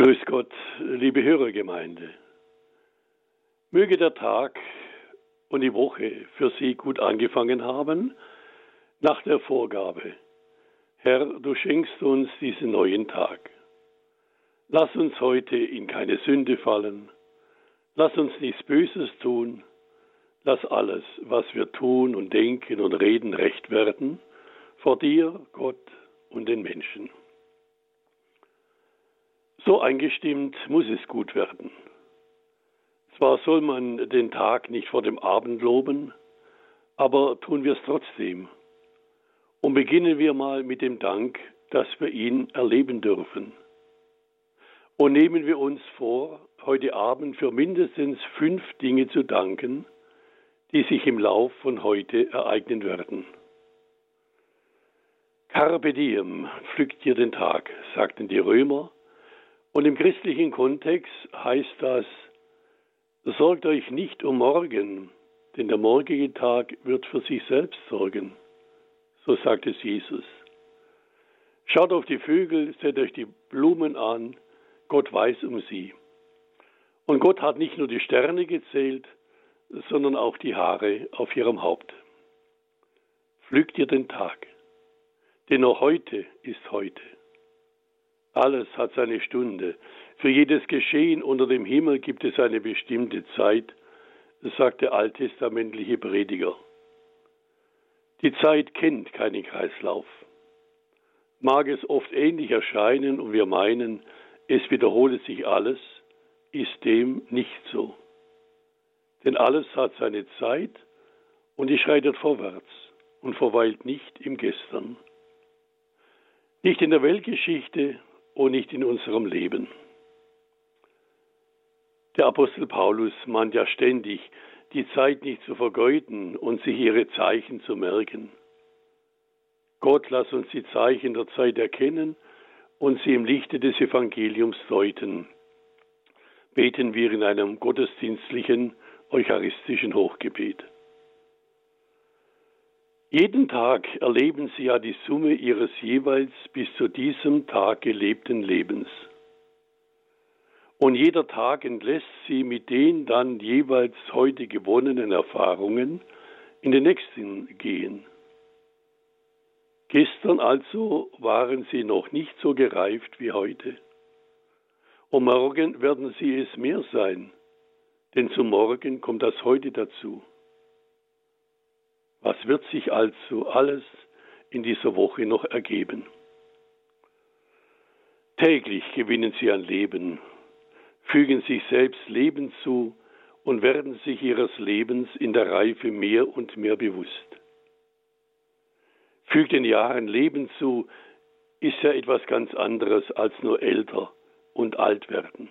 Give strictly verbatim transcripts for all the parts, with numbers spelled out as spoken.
Grüß Gott, liebe Hörergemeinde. Möge der Tag und die Woche für Sie gut angefangen haben, nach der Vorgabe: Herr, du schenkst uns diesen neuen Tag. Lass uns heute in keine Sünde fallen. Lass uns nichts Böses tun. Lass alles, was wir tun und denken und reden, recht werden vor dir, Gott und den Menschen. So eingestimmt muss es gut werden. Zwar soll man den Tag nicht vor dem Abend loben, aber tun wir es trotzdem. Und beginnen wir mal mit dem Dank, dass wir ihn erleben dürfen. Und nehmen wir uns vor, heute Abend für mindestens fünf Dinge zu danken, die sich im Lauf von heute ereignen werden. Carpe diem, pflückt dir den Tag, sagten die Römer. Und im christlichen Kontext heißt das: Sorgt euch nicht um morgen, denn der morgige Tag wird für sich selbst sorgen. So sagt es Jesus. Schaut auf die Vögel, seht euch die Blumen an, Gott weiß um sie. Und Gott hat nicht nur die Sterne gezählt, sondern auch die Haare auf ihrem Haupt. Pflückt ihr den Tag, denn nur heute ist heute. Alles hat seine Stunde. Für jedes Geschehen unter dem Himmel gibt es eine bestimmte Zeit, sagt der alttestamentliche Prediger. Die Zeit kennt keinen Kreislauf. Mag es oft ähnlich erscheinen und wir meinen, es wiederhole sich alles, ist dem nicht so. Denn alles hat seine Zeit und die schreitet vorwärts und verweilt nicht im Gestern. Nicht in der Weltgeschichte und nicht in unserem Leben. Der Apostel Paulus mahnt ja ständig, die Zeit nicht zu vergeuden und sich ihre Zeichen zu merken. Gott, lass uns die Zeichen der Zeit erkennen und sie im Lichte des Evangeliums deuten, beten wir in einem gottesdienstlichen, eucharistischen Hochgebet. Jeden Tag erleben Sie ja die Summe Ihres jeweils bis zu diesem Tag gelebten Lebens. Und jeder Tag entlässt Sie mit den dann jeweils heute gewonnenen Erfahrungen in den nächsten gehen. Gestern also waren Sie noch nicht so gereift wie heute. Und morgen werden Sie es mehr sein, denn zum Morgen kommt das Heute dazu. Was wird sich also alles in dieser Woche noch ergeben? Täglich gewinnen Sie an Leben, fügen sich selbst Leben zu und werden sich ihres Lebens in der Reife mehr und mehr bewusst. Fügt den Jahren Leben zu, ist ja etwas ganz anderes als nur älter und alt werden.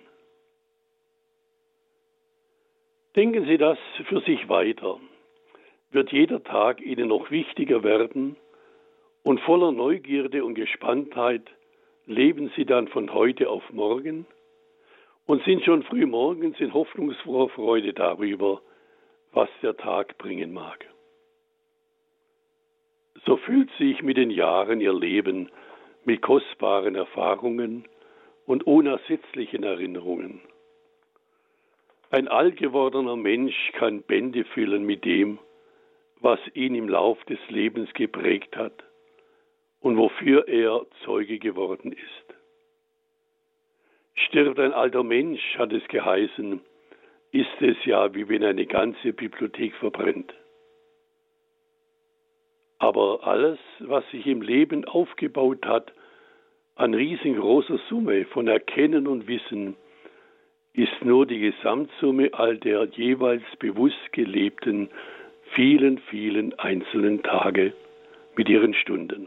Denken Sie das für sich weiter. Wird jeder Tag Ihnen noch wichtiger werden und voller Neugierde und Gespanntheit leben Sie dann von heute auf morgen und sind schon früh morgens in hoffnungsfroher Freude darüber, was der Tag bringen mag. So füllt sich mit den Jahren Ihr Leben mit kostbaren Erfahrungen und unersetzlichen Erinnerungen. Ein alt gewordener Mensch kann Bände füllen mit dem, was ihn im Lauf des Lebens geprägt hat und wofür er Zeuge geworden ist. Stirbt ein alter Mensch, hat es geheißen, ist es ja, wie wenn eine ganze Bibliothek verbrennt. Aber alles, was sich im Leben aufgebaut hat, an riesengroßer Summe von Erkennen und Wissen, ist nur die Gesamtsumme all der jeweils bewusst gelebten vielen, vielen einzelnen Tage mit ihren Stunden.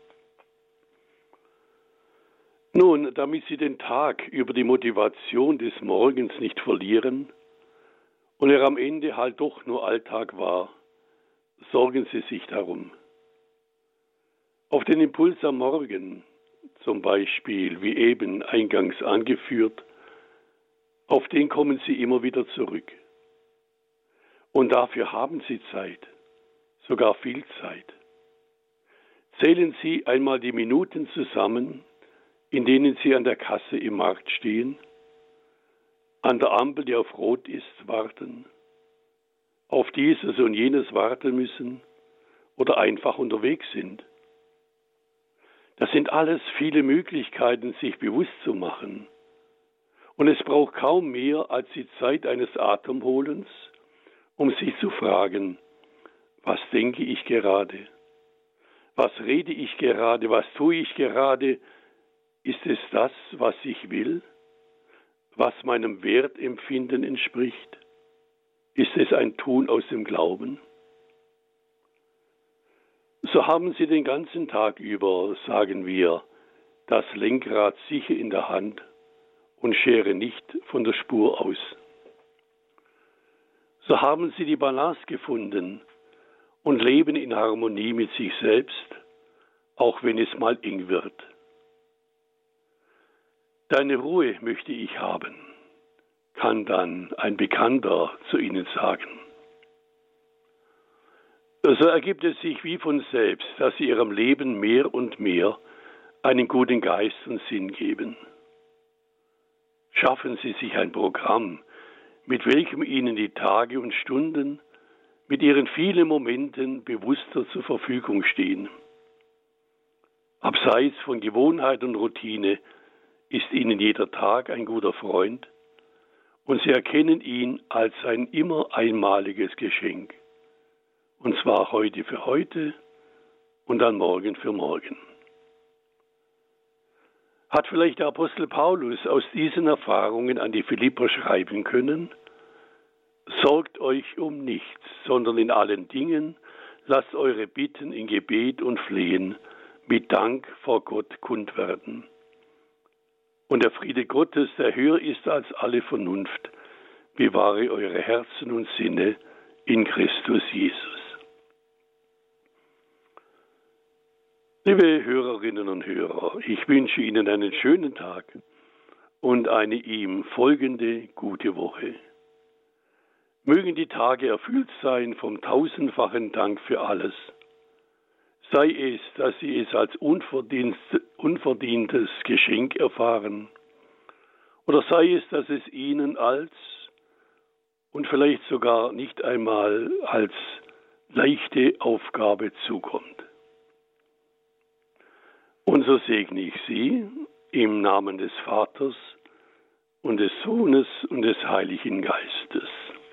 Nun, damit Sie den Tag über die Motivation des Morgens nicht verlieren und er am Ende halt doch nur Alltag war, sorgen Sie sich darum. Auf den Impuls am Morgen, zum Beispiel wie eben eingangs angeführt, auf den kommen Sie immer wieder zurück. Und dafür haben Sie Zeit, sogar viel Zeit. Zählen Sie einmal die Minuten zusammen, in denen Sie an der Kasse im Markt stehen, an der Ampel, die auf Rot ist, warten, auf dieses und jenes warten müssen oder einfach unterwegs sind. Das sind alles viele Möglichkeiten, sich bewusst zu machen. Und es braucht kaum mehr als die Zeit eines Atemholens, um sich zu fragen, was denke ich gerade? Was rede ich gerade? Was tue ich gerade? Ist es das, was ich will? Was meinem Wertempfinden entspricht? Ist es ein Tun aus dem Glauben? So haben Sie den ganzen Tag über, sagen wir, das Lenkrad sicher in der Hand und schere nicht von der Spur aus. So haben Sie die Balance gefunden und leben in Harmonie mit sich selbst, auch wenn es mal eng wird. Deine Ruhe möchte ich haben, kann dann ein Bekannter zu Ihnen sagen. So ergibt es sich wie von selbst, dass Sie Ihrem Leben mehr und mehr einen guten Geist und Sinn geben. Schaffen Sie sich ein Programm, mit welchem Ihnen die Tage und Stunden mit ihren vielen Momenten bewusster zur Verfügung stehen. Abseits von Gewohnheit und Routine ist Ihnen jeder Tag ein guter Freund und Sie erkennen ihn als ein immer einmaliges Geschenk. Und zwar heute für heute und dann morgen für morgen. Hat vielleicht der Apostel Paulus aus diesen Erfahrungen an die Philipper schreiben können? Sorgt euch um nichts, sondern in allen Dingen lasst eure Bitten in Gebet und Flehen mit Dank vor Gott kund werden. Und der Friede Gottes, der höher ist als alle Vernunft, bewahre eure Herzen und Sinne in Christus Jesus. Liebe Hörerinnen und Hörer, ich wünsche Ihnen einen schönen Tag und eine ihm folgende gute Woche. Mögen die Tage erfüllt sein vom tausendfachen Dank für alles. Sei es, dass Sie es als unverdientes Geschenk erfahren, oder sei es, dass es Ihnen als und vielleicht sogar nicht einmal als leichte Aufgabe zukommt. Und so segne ich Sie im Namen des Vaters und des Sohnes und des Heiligen Geistes.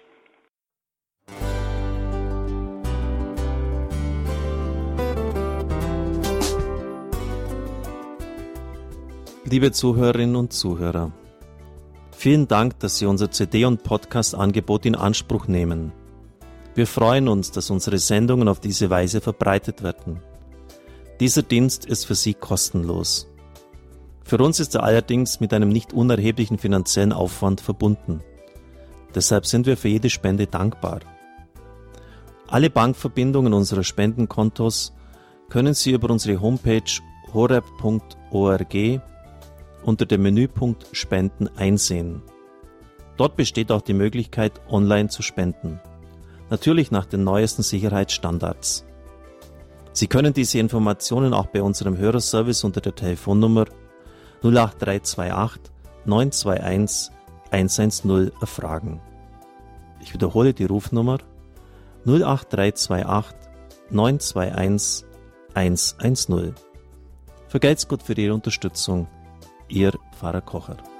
Liebe Zuhörerinnen und Zuhörer, vielen Dank, dass Sie unser C D- und Podcast-Angebot in Anspruch nehmen. Wir freuen uns, dass unsere Sendungen auf diese Weise verbreitet werden. Dieser Dienst ist für Sie kostenlos. Für uns ist er allerdings mit einem nicht unerheblichen finanziellen Aufwand verbunden. Deshalb sind wir für jede Spende dankbar. Alle Bankverbindungen unserer Spendenkontos können Sie über unsere Homepage horeb punkt org unter dem Menüpunkt Spenden einsehen. Dort besteht auch die Möglichkeit, online zu spenden. Natürlich nach den neuesten Sicherheitsstandards. Sie können diese Informationen auch bei unserem Hörerservice unter der Telefonnummer null acht drei zwei acht neun zwei eins eins eins null erfragen. Ich wiederhole die Rufnummer null acht drei zwei acht neun zwei eins eins eins null. Vergelt's Gott für Ihre Unterstützung. Ihr Pfarrer Kocher.